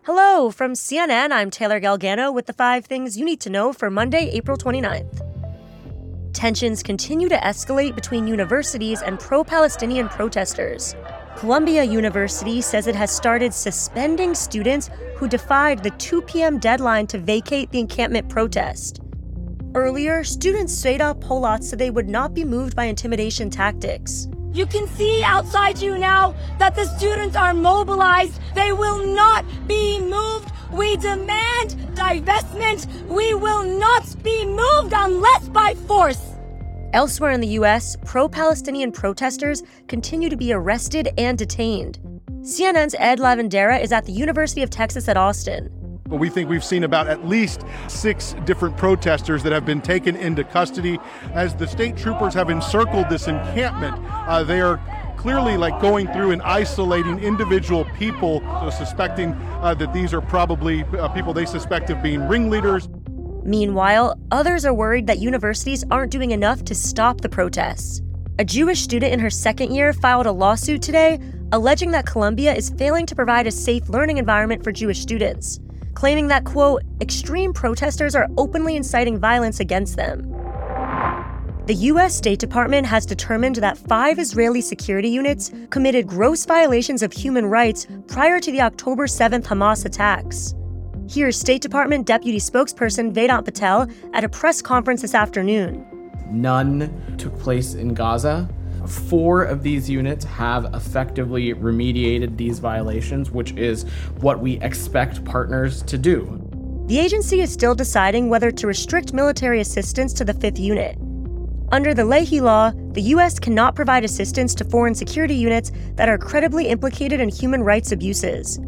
Hello, from CNN, I'm Taylor Galgano with the 5 things you need to know for Monday, April 29th. Tensions continue to escalate between universities and pro-Palestinian protesters. Columbia University says it has started suspending students who defied the 2 p.m. deadline to vacate the encampment protest. Earlier, students Seda Polat said they would not be moved by intimidation tactics. You can see outside you now that the students are mobilized. They will not be moved. We demand divestment. We will not be moved unless by force. Elsewhere in the U.S., pro-Palestinian protesters continue to be arrested and detained. CNN's Ed Lavandera is at the University of Texas at Austin. We think we've seen about at least 6 different protesters that have been taken into custody. As the state troopers have encircled this encampment, they are clearly going through and isolating individual people, suspecting that these are probably people they suspect of being ringleaders. Meanwhile, others are worried that universities aren't doing enough to stop the protests. A Jewish student in her second year filed a lawsuit today alleging that Columbia is failing to provide a safe learning environment for Jewish students, claiming that, quote, extreme protesters are openly inciting violence against them. The U.S. State Department has determined that 5 Israeli security units committed gross violations of human rights prior to the October 7th Hamas attacks. Here's State Department Deputy Spokesperson Vedant Patel at a press conference this afternoon. None took place in Gaza. 4 of these units have effectively remediated these violations, which is what we expect partners to do. The agency is still deciding whether to restrict military assistance to the 5th unit. Under the Leahy Law, the U.S. cannot provide assistance to foreign security units that are credibly implicated in human rights abuses.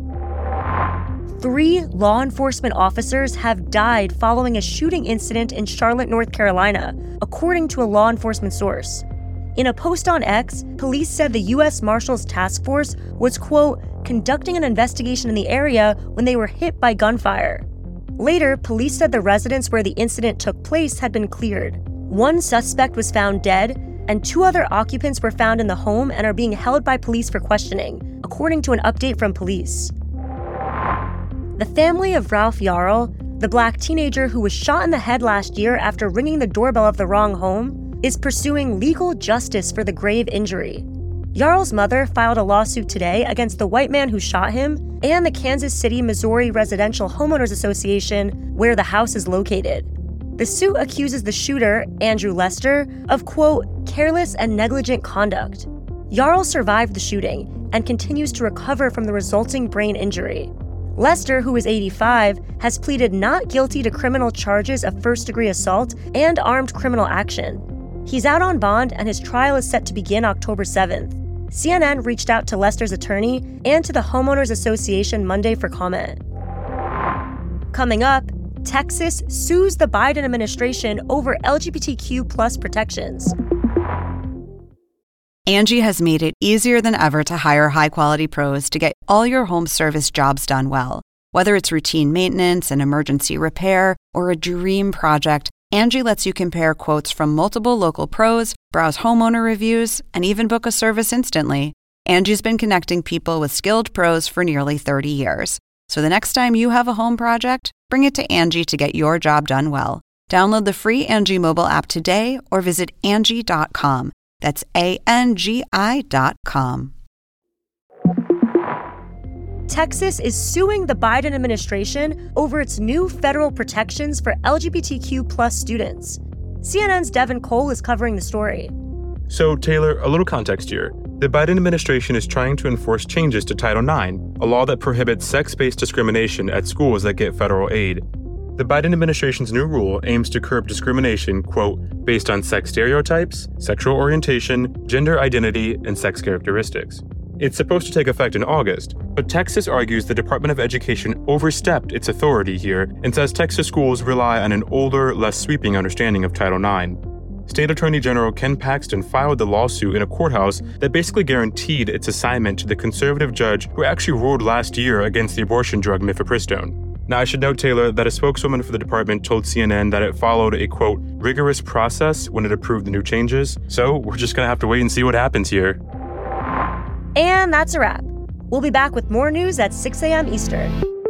3 law enforcement officers have died following a shooting incident in Charlotte, North Carolina, according to a law enforcement source. In a post on X, police said the U.S. Marshals Task Force was, quote, conducting an investigation in the area when they were hit by gunfire. Later, police said the residence where the incident took place had been cleared. 1 suspect was found dead, and 2 other occupants were found in the home and are being held by police for questioning, according to an update from police. The family of Ralph Yarl, the black teenager who was shot in the head last year after ringing the doorbell of the wrong home, is pursuing legal justice for the grave injury. Yarl's mother filed a lawsuit today against the white man who shot him and the Kansas City, Missouri Residential Homeowners Association, where the house is located. The suit accuses the shooter, Andrew Lester, of, quote, careless and negligent conduct. Yarl survived the shooting and continues to recover from the resulting brain injury. Lester, who is 85, has pleaded not guilty to criminal charges of first-degree assault and armed criminal action. He's out on bond and his trial is set to begin October 7th. CNN reached out to Lester's attorney and to the Homeowners Association Monday for comment. Coming up, Texas sues the Biden administration over LGBTQ+ protections. Angie has made it easier than ever to hire high-quality pros to get all your home service jobs done well. Whether it's routine maintenance, an emergency repair, or a dream project, Angie lets you compare quotes from multiple local pros, browse homeowner reviews, and even book a service instantly. Angie's been connecting people with skilled pros for nearly 30 years. So the next time you have a home project, bring it to Angie to get your job done well. Download the free Angie mobile app today or visit Angie.com. That's ANGI.com. Texas is suing the Biden administration over its new federal protections for LGBTQ+ students. CNN's Devin Cole is covering the story. So, Taylor, a little context here. The Biden administration is trying to enforce changes to Title IX, a law that prohibits sex-based discrimination at schools that get federal aid. The Biden administration's new rule aims to curb discrimination, quote, based on sex stereotypes, sexual orientation, gender identity, and sex characteristics. It's supposed to take effect in August, but Texas argues the Department of Education overstepped its authority here and says Texas schools rely on an older, less sweeping understanding of Title IX. State Attorney General Ken Paxton filed the lawsuit in a courthouse that basically guaranteed its assignment to the conservative judge who actually ruled last year against the abortion drug mifepristone. Now, I should note, Taylor, that a spokeswoman for the department told CNN that it followed a, quote, rigorous process when it approved the new changes. So we're just going to have to wait and see what happens here. And that's a wrap. We'll be back with more news at 6 a.m. Eastern.